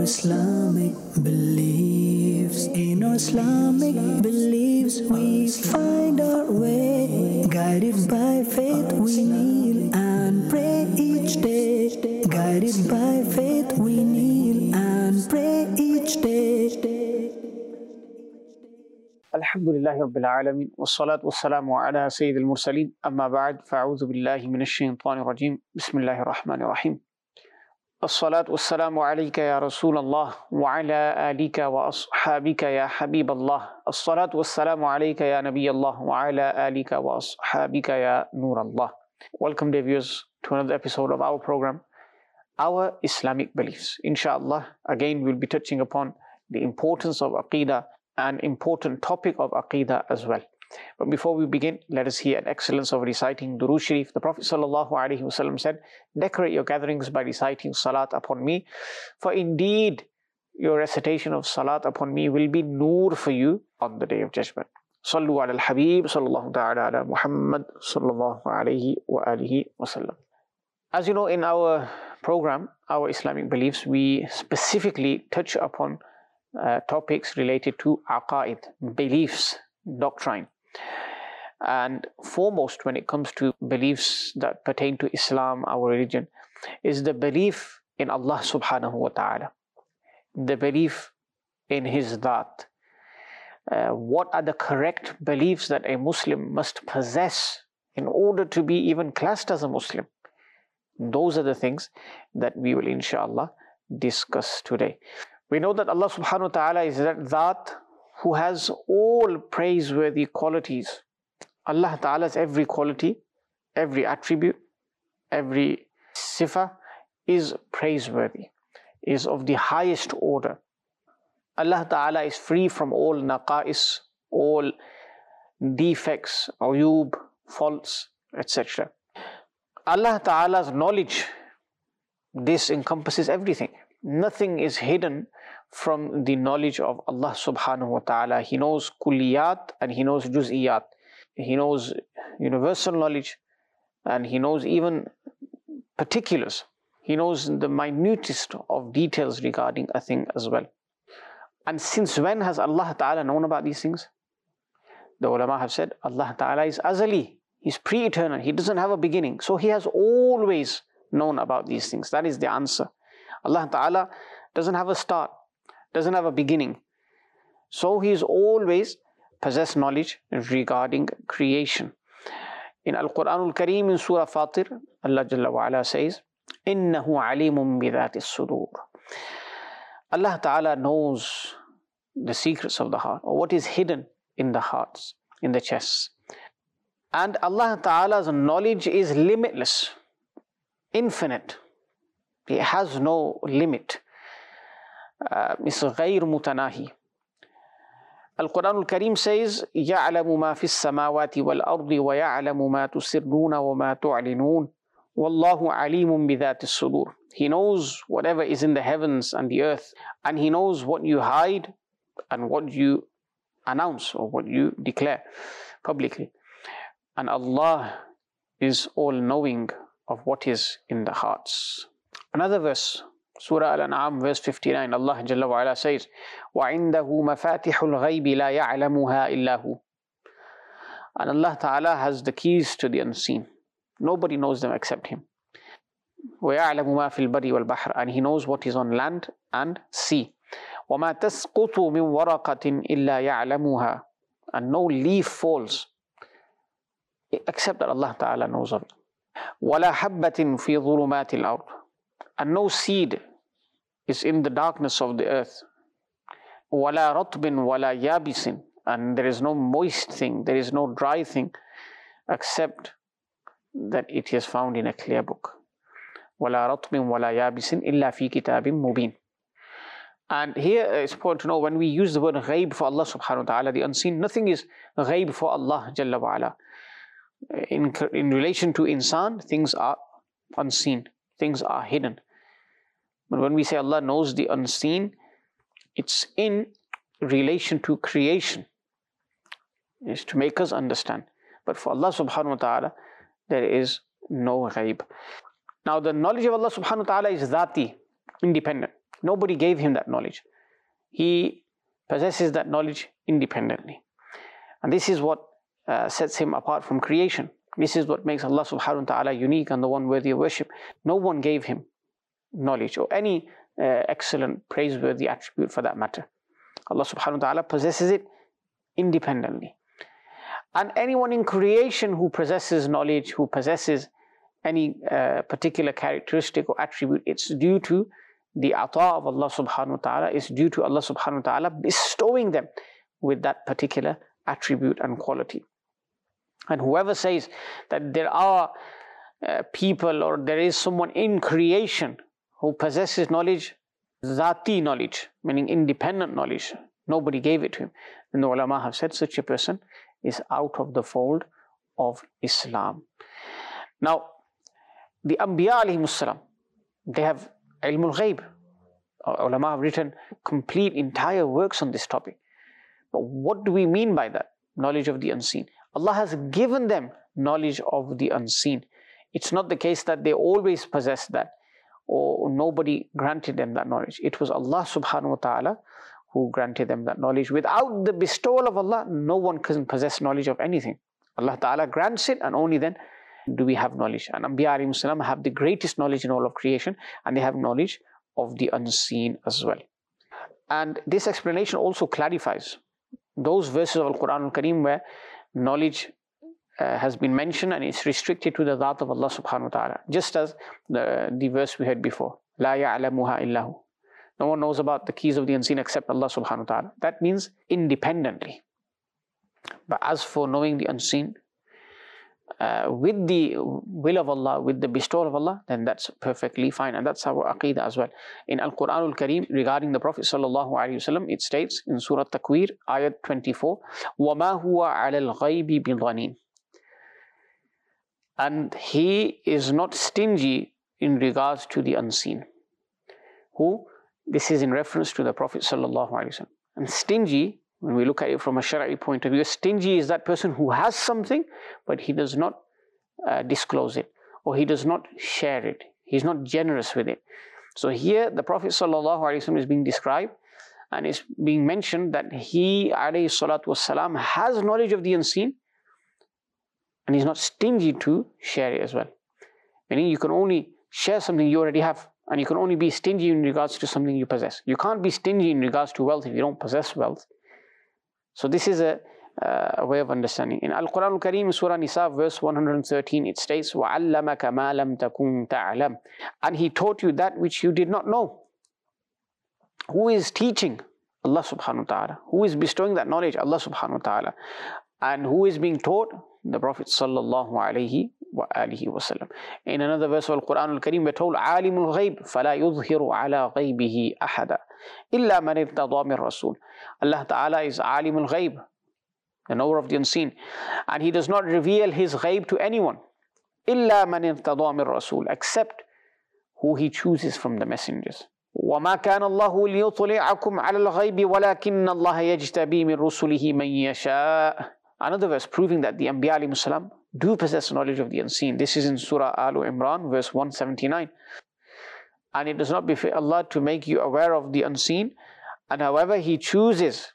Islamic beliefs. In our Islamic beliefs, we find our way. Guided by faith, we kneel and pray each day. Guided by faith, we kneel and pray each day. Alhamdulillahi Rabbil Alameen, wassalatu wassalamu ala Sayyidil Mursaleen, amma ba'd, fa'udhu billahi minash shaytanir rajim, bismillahir rahmanir rahim. As-salatu wassalamu alayka ya Rasulallah, wa ala alika wa ashabika ya Habiballah. As-salatu wassalamu alayka ya Nabiyallah, wa ala alika wa ashabika ya Nurallah. Welcome, dear viewers, to another episode of our program, Our Islamic Beliefs. Inshallah, again we'll be touching upon the importance of Aqidah, an important topic of Aqidah as well. But before we begin, let us hear an excellence of reciting Durood Sharif. The Prophet ﷺ said, "Decorate your gatherings by reciting Salat upon me, for indeed your recitation of Salat upon me will be Noor for you on the Day of Judgment." Sallu ala al-Habib, sallallahu ta'ala ala Muhammad, sallallahu alayhi wa alihi wa sallam. As you know, in our program, Our Islamic Beliefs, we specifically touch upon topics related to aqaid, beliefs, doctrine. And foremost, when it comes to beliefs that pertain to Islam, our religion, is the belief in Allah subhanahu wa ta'ala, the belief in His Dhat. What are the correct beliefs that a Muslim must possess in order to be even classed as a Muslim? Those are the things that we will inshallah discuss today. We know that Allah subhanahu wa ta'ala is that Dhat who has all praiseworthy qualities. Allah Ta'ala's every quality, every attribute, every sifa is praiseworthy, is of the highest order. Allah Ta'ala is free from all naqa'is, all defects, uyub, faults, etc. Allah Ta'ala's knowledge, this encompasses everything. Nothing is hidden from the knowledge of Allah subhanahu wa ta'ala. He knows kulliyat and He knows juz'iyat. He knows universal knowledge and He knows even particulars. He knows the minutest of details regarding a thing as well. And since when has Allah Ta'ala known about these things? The ulama have said Allah Ta'ala is azali. He's pre-eternal. He doesn't have a beginning. So He has always known about these things. That is the answer. Allah Ta'ala doesn't have a start, doesn't have a beginning. So He is always possessed knowledge regarding creation. In Al-Quran Al-Kareem, in Surah Fatir, Allah Jalla wa Ala says, "Innahu alimun bidhati as-sudur." Allah Ta'ala knows the secrets of the heart, or what is hidden in the hearts, in the chests. And Allah Ta'ala's knowledge is limitless, infinite. It has no limit. It's غير متناهي. Al-Quran Al-Kareem says, يَعْلَمُ مَا فِي السَّمَاوَاتِ وَالْأَرْضِ وَيَعْلَمُ مَا تُسِرُّونَ وَمَا تُعْلِنُونَ وَاللَّهُ عَلِيمٌ بِذَاتِ الصُّدُورِ. He knows whatever is in the heavens and the earth, and He knows what you hide and what you announce or what you declare publicly. And Allah is all-knowing of what is in the hearts. Another verse, Surah Al-An'am, verse 59, Allah Jalla wa Ala says, وَعِنْدَهُ مَفَاتِحُ الْغَيْبِ لَا يَعْلَمُهَا إِلَّا هُ. And Allah Ta'ala has the keys to the unseen. Nobody knows them except Him. وَيَعْلَمُ مَا فِي الْبَرِّ وَالْبَحْرِ. And He knows what is on land and sea. وَمَا تَسْقُطُ مِنْ وَرَقَةٍ إِلَّا يَعْلَمُهَا. And no leaf falls except that Allah Ta'ala knows of it. وَلَا حَبَّةٍ فِي ظُلُمَاتِ الْأَرْضِ. And no seed is in the darkness of the earth. وَلَا رَطْبٍ وَلَا يَابِسٍ. And there is no moist thing, there is no dry thing, except that it is found in a clear book. وَلَا رَطْبٍ وَلَا يَابِسٍ إِلَّا فِي كِتَابٍ مُبِينٍ. And here it's important to know, when we use the word ghaib for Allah subhanahu wa ta'ala, the unseen, nothing is ghaib for Allah Jalla wa Ala. In relation to insan, things are unseen, things are hidden. But when we say Allah knows the unseen, it's in relation to creation. It's to make us understand. But for Allah subhanahu wa ta'ala, there is no ghaib. Now the knowledge of Allah subhanahu wa ta'ala is dhati, independent. Nobody gave him that knowledge. He possesses that knowledge independently. And this is what sets him apart from creation. This is what makes Allah subhanahu wa ta'ala unique and the one worthy of worship. No one gave him knowledge or any excellent, praiseworthy attribute for that matter. Allah subhanahu wa ta'ala possesses it independently. And anyone in creation who possesses knowledge, who possesses any particular characteristic or attribute, it's due to the ata of Allah subhanahu wa ta'ala, it's due to Allah subhanahu wa ta'ala bestowing them with that particular attribute and quality. And whoever says that there are people or there is someone in creation who possesses knowledge, zati knowledge, meaning independent knowledge, nobody gave it to him, then the ulama have said such a person is out of the fold of Islam. Now, the Anbiya alayhimus salam, they have ilmul ghaib. Ulama have written complete entire works on this topic. But what do we mean by that? Knowledge of the unseen. Allah has given them knowledge of the unseen. It's not the case that they always possessed that or nobody granted them that knowledge. It was Allah subhanahu wa ta'ala who granted them that knowledge. Without the bestowal of Allah, no one can possess knowledge of anything. Allah ta'ala grants it and only then do we have knowledge. And Anbiya alayhi salam have the greatest knowledge in all of creation and they have knowledge of the unseen as well. And this explanation also clarifies those verses of Al-Quran Al-Kareem where knowledge has been mentioned and it's restricted to the Dhat of Allah subhanahu wa ta'ala. Just as the verse we heard before, La ya'lamuha illahu. No one knows about the keys of the unseen except Allah subhanahu wa ta'ala. That means independently. But as for knowing the unseen, with the will of Allah, with the bestowal of Allah, then that's perfectly fine. And that's our aqidah as well. In Al-Quran Al-Kareem, regarding the Prophet sallallahu alaihi wasallam, it states in Surah Takwir, ayat 24, وَمَا هُوَ عَلَى الْغَيْبِ بِضَنِينَ. And he is not stingy in regards to the unseen. Who? This is in reference to the Prophet sallallahu alaihi wasallam. And stingy, when we look at it from a Shari'i point of view, stingy is that person who has something, but he does not disclose it, or he does not share it. He's not generous with it. So here, the Prophet ﷺ is being described, and it's being mentioned that he, alayhi salatu wassalam, has knowledge of the unseen, and he's not stingy to share it as well. Meaning you can only share something you already have, and you can only be stingy in regards to something you possess. You can't be stingy in regards to wealth if you don't possess wealth. So this is a way of understanding. In Al-Quran Al-Kareem, Surah Nisa, verse 113, it states, وَعَلَّمَكَ مَا لَمْ تَكُنْ تَعْلَمْ. And he taught you that which you did not know. Who is teaching? Allah subhanahu wa ta'ala. Who is bestowing that knowledge? Allah subhanahu wa ta'ala. And who is being taught? The Prophet sallallahu alayhi wa alihi wa sallam. In another verse of Al-Quran Al-Kareem, we're told, عَالِمُ الْغَيْبِ فَلَا يُظْهِرُ عَلَى غَيْبِهِ أَحَدًا إِلَّا مَنِ ارْتَضَى مِنْ رَسُولٍ. Allah Ta'ala is عَالِمُ الْغَيْبِ, the knower of the unseen. And He does not reveal His ghaib to anyone. إِلَّا مَنِ ارْتَضَى مِنْ رَسُولٍ, except who He chooses from the messengers. وَمَا كَانَ اللَّهُ لِيُطْلِعَكُمْ عَلَى الْغَيْبِ وَلَكِنَّ اللَّهَ يَجْتَبِي مِنْ رُسُلِهِ مَنْ يَشَاءُ. Another verse proving that the Anbiya alayhi salam do possess knowledge of the unseen. This is in Surah Al-Imran, verse 179. And it does not befit Allah to make you aware of the unseen, and however He chooses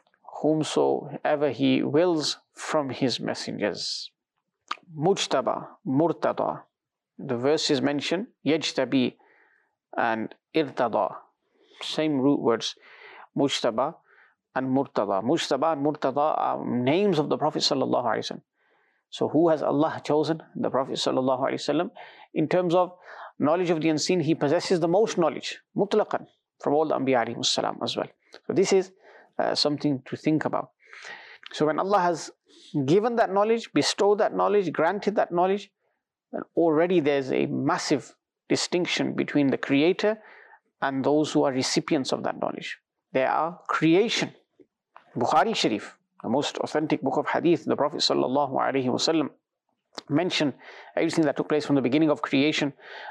whomsoever He wills from His messengers. Mujtaba, Murtada. The verse is mentioned, Yajtabi and Irtada. Same root words, Mujtaba and Murtada. Mujtaba and Murtada are names of the Prophet sallallahu alaihi wasallam. So who has Allah chosen? The Prophet sallallahu alaihi wasallam. In terms of knowledge of the unseen, he possesses the most knowledge, mutlaqan, from all the Anbiya alayhi salam as well. So this is something to think about. So when Allah has given that knowledge, bestowed that knowledge, granted that knowledge, then already there's a massive distinction between the creator and those who are recipients of that knowledge. They are creation. Bukhari Sharif, the most authentic book of hadith, the Prophet sallallahu alaihi wasallam mentioned everything that took place from the beginning of creation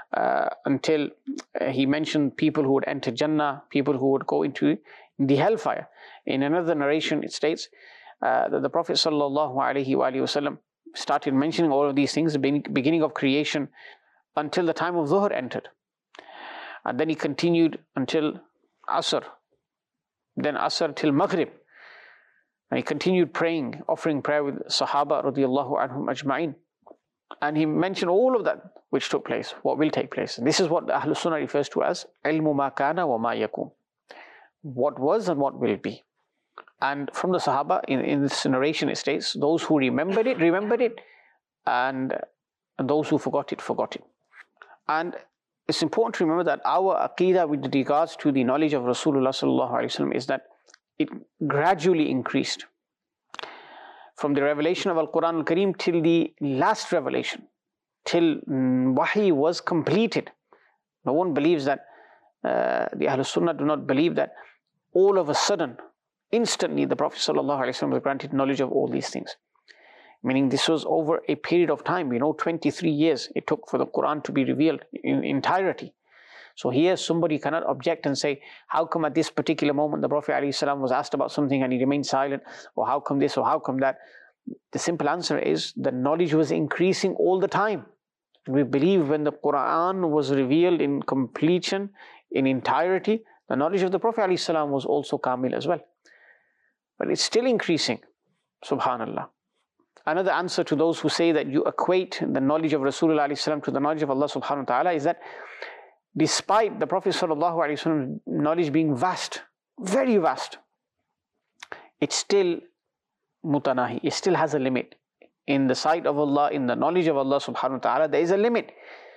until he mentioned people who would enter Jannah, people who would go into the hellfire. In another narration, it states that the Prophet sallallahu alaihi wasallam started mentioning all of these things, the beginning of creation, until the time of Dhuhr entered. And then he continued until Asr, then Asr till Maghrib. And he continued praying, offering prayer with Sahaba radiallahu anhum ajma'in. And he mentioned all of that which took place, what will take place. And this is what Ahlul Sunnah refers to as ilmu ma kana wa ma yakun. What was and what will be. And from the Sahaba, in this narration it states, those who remembered it, and those who forgot it. And it's important to remember that our aqeedah with regards to the knowledge of Rasulullah sallallahu alaihi wasallam is that it gradually increased. From the revelation of Al-Quran Al-Kareem till the last revelation, till Wahi was completed. No one believes that, the Ahlul Sunnah do not believe that all of a sudden, instantly the Prophet ﷺ was granted knowledge of all these things. Meaning this was over a period of time. We know 23 years it took for the Quran to be revealed in entirety. So here somebody cannot object and say, how come at this particular moment the Prophet ﷺ was asked about something and he remained silent, or how come this, or how come that? The simple answer is the knowledge was increasing all the time. We believe when the Quran was revealed in completion, in entirety, the knowledge of the Prophet ﷺ was also kamil as well. But it's still increasing, subhanallah. Another answer to those who say that you equate the knowledge of Rasulullah ﷺ to the knowledge of Allah subhanahu wa ta'ala is that despite the Prophet ﷺ's knowledge being vast, very vast, it's still mutanahi, it still has a limit. In the sight of Allah, in the knowledge of Allah subhanahu wa ta'ala, there is a limit.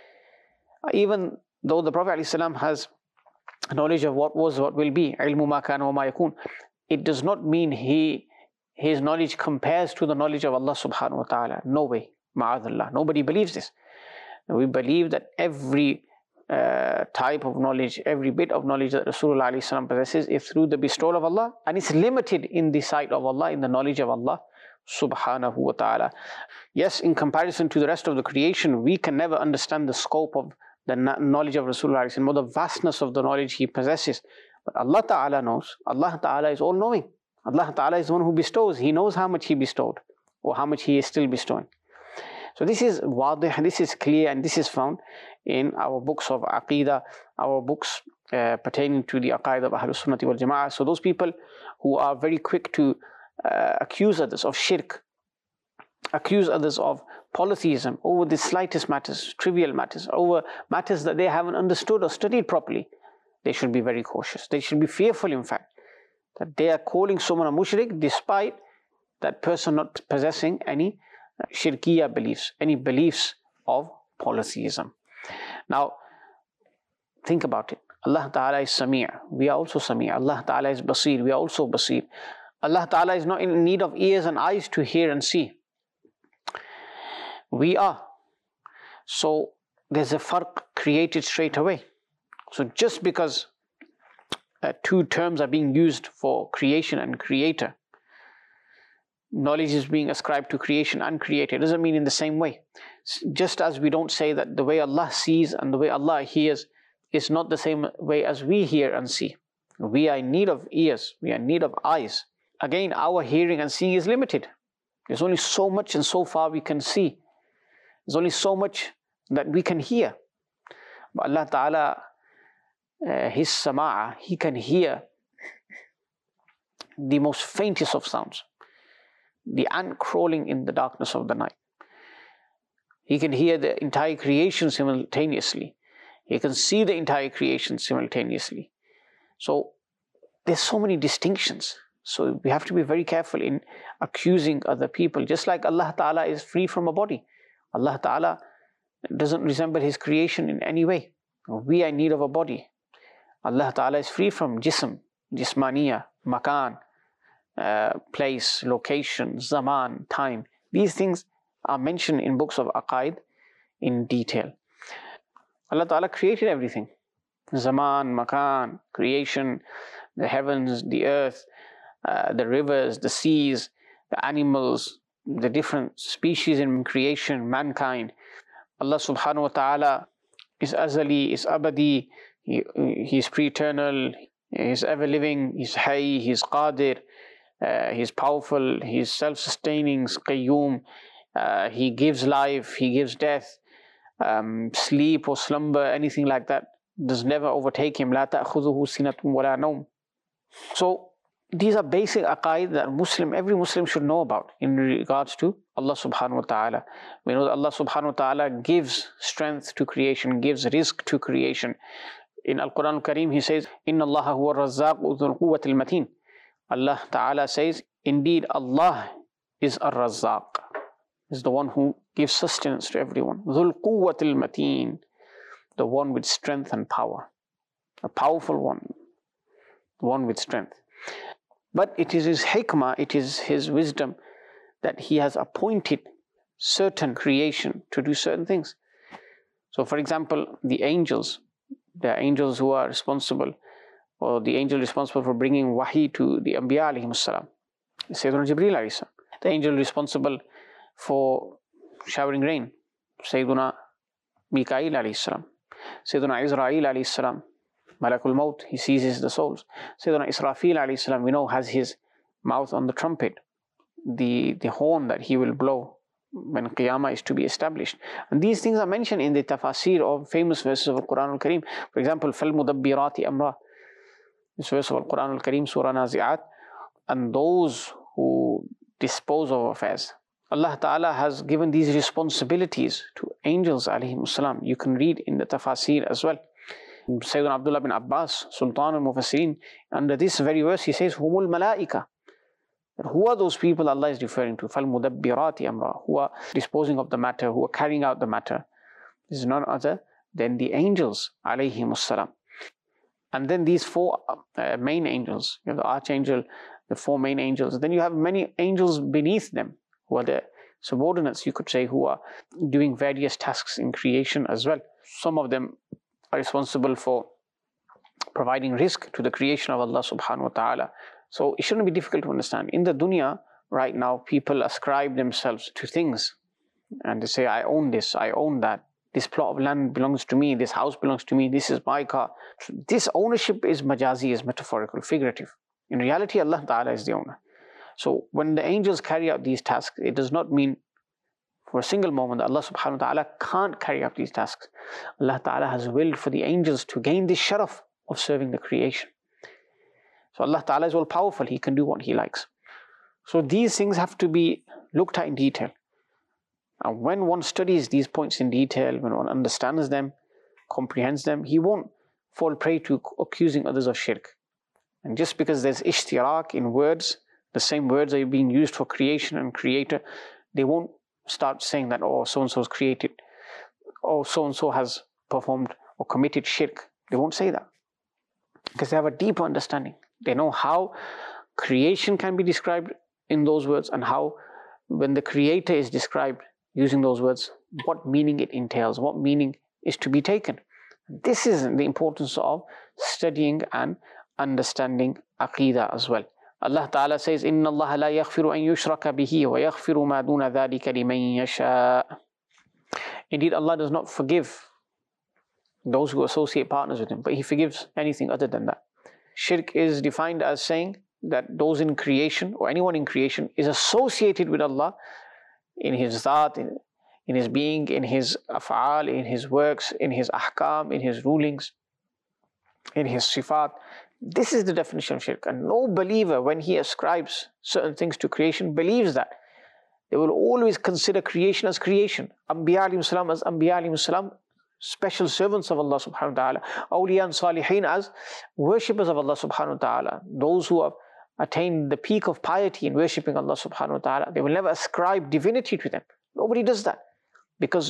Even though the Prophet ﷺ has knowledge of what was, what will be, ilmu ma kana wa ma yakun, it does not mean his knowledge compares to the knowledge of Allah subhanahu wa ta'ala. No way, ma'adallah. Nobody believes this. We believe that every type of knowledge, every bit of knowledge that Rasulullah ﷺ possesses is through the bestowal of Allah, and it's limited in the sight of Allah, in the knowledge of Allah subhanahu wa ta'ala. Yes, in comparison to the rest of the creation, we can never understand the scope of the knowledge of Rasulullah ﷺ, or the vastness of the knowledge he possesses. But Allah ta'ala knows. Allah ta'ala is all-knowing. Allah ta'ala is the one who bestows. He knows how much he bestowed, or how much he is still bestowing. So this is wadih, this is clear, and this is found in our books of Aqeedah, our books pertaining to the Aqaid of Ahlul Sunnati wal Jama'ah. So those people who are very quick to accuse others of shirk, accuse others of polytheism over the slightest matters, trivial matters, over matters that they haven't understood or studied properly, they should be very cautious. They should be fearful, in fact, that they are calling someone a mushrik despite that person not possessing any shirkiya beliefs, any beliefs of polytheism. Now, think about it. Allah Ta'ala is Sami'. We are also Sami'. Allah Ta'ala is Basir. We are also Basir. Allah Ta'ala is not in need of ears and eyes to hear and see. We are. So, there's a farq created straight away. So, just because two terms are being used for creation and creator, knowledge is being ascribed to creation and creator, it doesn't mean in the same way. Just as we don't say that the way Allah sees and the way Allah hears is not the same way as we hear and see. We are in need of ears, we are in need of eyes. Again, our hearing and seeing is limited. There's only so much and so far we can see. There's only so much that we can hear. But Allah Ta'ala, His Sama'a, He can hear the most faintest of sounds. The ant crawling in the darkness of the night. He can hear the entire creation simultaneously. He can see the entire creation simultaneously. So there's so many distinctions. So we have to be very careful in accusing other people. Just like Allah Ta'ala is free from a body. Allah Ta'ala doesn't resemble His creation in any way. We are in need of a body. Allah Ta'ala is free from jism, jismaniya, makan, place, location, zaman, time. These things are mentioned in books of Aqaid in detail. Allah Ta'ala created everything. Zaman, makan, creation, the heavens, the earth, the rivers, the seas, the animals, the different species in creation, mankind. Allah Subhanahu wa Ta'ala is azali, is abadi, He is pre-eternal, He is ever-living, He is hayy, He is qadir, He is powerful, He is self-sustaining, qayyum, He gives life, He gives death, sleep or slumber, anything like that. does never overtake him. لا تأخذه سنة ولا نوم. So these are basic aqaid that every Muslim should know about in regards to Allah subhanahu wa ta'ala. We know that Allah subhanahu wa ta'ala gives strength to creation, gives rizq to creation. In Al-Quran Al-Kareem, He says, إِنَّ اللَّهَ هُوَ الرَّزَّاقُ ذُو الْقُوَّةِ الْمَتِينَ. Allah ta'ala says, indeed Allah is Ar-Razzaq, is the one who gives sustenance to everyone. ذُو الْقُوَّةِ الْمَتِينَ, the one with strength and power, a powerful one, the one with strength. But it is His hikmah, it is His wisdom that He has appointed certain creation to do certain things. So for example, the angels who are responsible, or the angel responsible for bringing wahi to the Anbiya alayhim salam, Sayyiduna Jibreel alayhi salam. The angel responsible for showering rain, Sayyiduna Mikail alayhi salam. Sayyiduna Israel alayhi salam, Malakul Maut, he seizes the souls. Sayyiduna Israfil alayhi salam, we know, has his mouth on the trumpet, the horn that he will blow when Qiyamah is to be established. And these things are mentioned in the tafasir of famous verses of Al-Quran Al-Kareem. For example, فَالْمُدَبِّرَاتِ أَمْرًا, this verse of Al-Quran Al-Kareem, Surah Nazi'at, and those who dispose of affairs. Allah Ta'ala has given these responsibilities to angels alayhim salam. You can read in the tafasir as well. Sayyidina Abdullah bin Abbas, Sultan al-Mufassirin, under this very verse he says, Humul Malaika. Who are those people Allah is referring to? فَالْمُدَبِّرَاتِ أَمْرًا, who are disposing of the matter, who are carrying out the matter. This is none other than the angels alayhim salam. And then these four main angels, you have the archangel, the four main angels. Then you have many angels beneath them, who are the subordinates, you could say, who are doing various tasks in creation as well. Some of them are responsible for providing rizq to the creation of Allah subhanahu wa ta'ala. So it shouldn't be difficult to understand. In the dunya right now, people ascribe themselves to things and they say, I own this, I own that. This plot of land belongs to me, this house belongs to me, this is my car. This ownership is majazi, is metaphorical, figurative. In reality, Allah Ta'ala is the owner. So when the angels carry out these tasks, it does not mean for a single moment that Allah subhanahu wa ta'ala can't carry out these tasks. Allah Ta'ala has willed for the angels to gain this sharaf of serving the creation. So Allah Ta'ala is all powerful, He can do what He likes. So these things have to be looked at in detail. And when one studies these points in detail, when one understands them, comprehends them, he won't fall prey to accusing others of shirk. And just because there's ishtirak in words, the same words are being used for creation and creator, they won't start saying that, oh, so-and-so is created, or so-and-so has performed or committed shirk. They won't say that. Because they have a deeper understanding. They know how creation can be described in those words, and how when the creator is described using those words, what meaning it entails, what meaning is to be taken. This is the importance of studying and understanding Aqidah as well. Allah Ta'ala says, إِنَّ اللَّهَ لَا يَغْفِرُ أَن يُشْرَكَ بِهِ وَيَغْفِرُ مَا دُونَ ذَلِكَ لِمَن يَشَاءُ. Indeed, Allah does not forgive those who associate partners with Him, but He forgives anything other than that. Shirk is defined as saying that those in creation, or anyone in creation, is associated with Allah in His Zaat, in His being, in His af'al, in His works, in His ahkam, in His rulings, in His sifat. This is the definition of shirk. And no believer, when he ascribes certain things to creation, believes that. They will always consider creation as creation. Anbiya alayhim salam as Anbiya alayhim salam, special servants of Allah subhanahu wa ta'ala. Awliya and Salihin as worshippers of Allah subhanahu wa ta'ala. Those who have attained the peak of piety in worshipping Allah subhanahu wa ta'ala. They will never ascribe divinity to them. Nobody does that. Because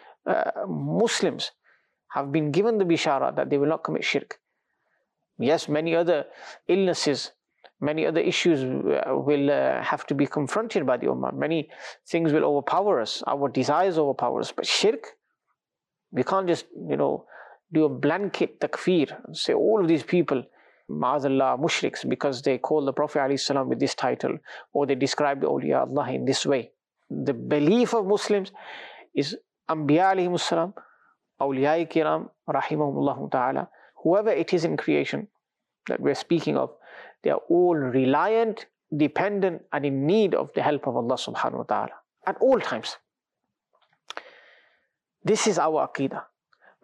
Muslims have been given the bishara that they will not commit shirk. Yes, many other illnesses, many other issues will have to be confronted by the Ummah. Many things will overpower us, our desires overpower us. But shirk, we can't just, do a blanket takfir and say all of these people, ma'azallah, mushriks, because they call the Prophet ﷺ with this title, or they describe the awliya Allah in this way. The belief of Muslims is Anbiya alayhimus salam, awliya kiram, rahimahumullah ta'ala, whoever it is in creation that we're speaking of, they are all reliant, dependent, and in need of the help of Allah subhanahu wa ta'ala at all times. This is our Aqidah.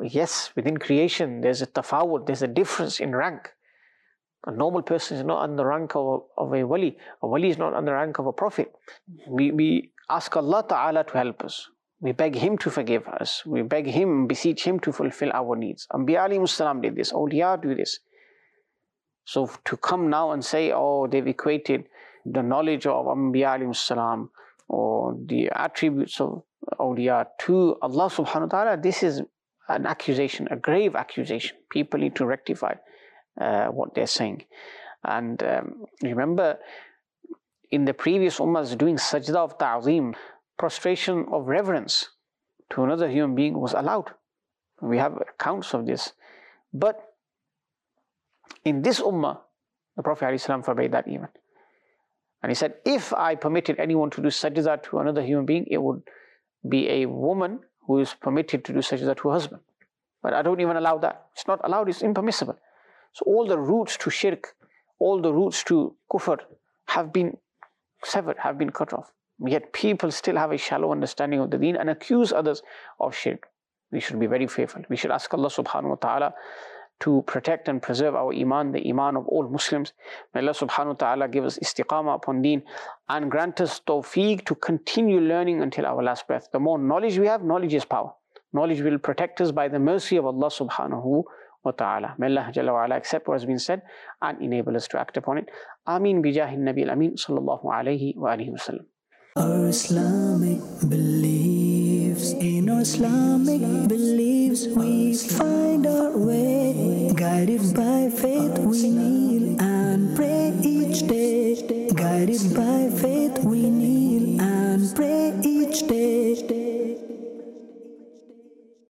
Yes, within creation, there's a tafawut, there's a difference in rank. A normal person is not on the rank of a wali. A wali is not on the rank of a prophet. We ask Allah Ta'ala to help us. We beg Him to forgive us. We beg Him, beseech Him to fulfill our needs. Anbiya alayhimus salam did this. Awliya do this. So to come now and say, oh, they've equated the knowledge of Anbiya alayhimus salam or the attributes of awliya to Allah subhanahu wa ta'ala, this is an accusation, a grave accusation. People need to rectify what they're saying. And remember, in the previous ummahs, doing sajda of ta'zeem, prostration of reverence to another human being was allowed. We have accounts of this. But in this ummah, the Prophet ﷺ forbade that even. And he said, if I permitted anyone to do sajda to another human being, it would be a woman who is permitted to do sajda to her husband. But I don't even allow that. It's not allowed, it's impermissible. So all the routes to shirk, all the routes to kufr have been severed, have been cut off. Yet people still have a shallow understanding of the deen and accuse others of shirk. We should be very fearful. We should ask Allah subhanahu wa ta'ala to protect and preserve our iman, the iman of all Muslims. May Allah subhanahu wa ta'ala give us istiqamah upon deen and grant us tawfiq to continue learning until our last breath. The more knowledge we have, knowledge is power. Knowledge will protect us by the mercy of Allah subhanahu wa ta'ala. May Allah Jalla wa ala accept what has been said and enable us to act upon it. Ameen bijahi nabi al-amin sallallahu alayhi wa alihi wa sallam. Our Islamic beliefs, in our Islamic beliefs we find our way. Guided by faith we kneel and pray each day. Guided by faith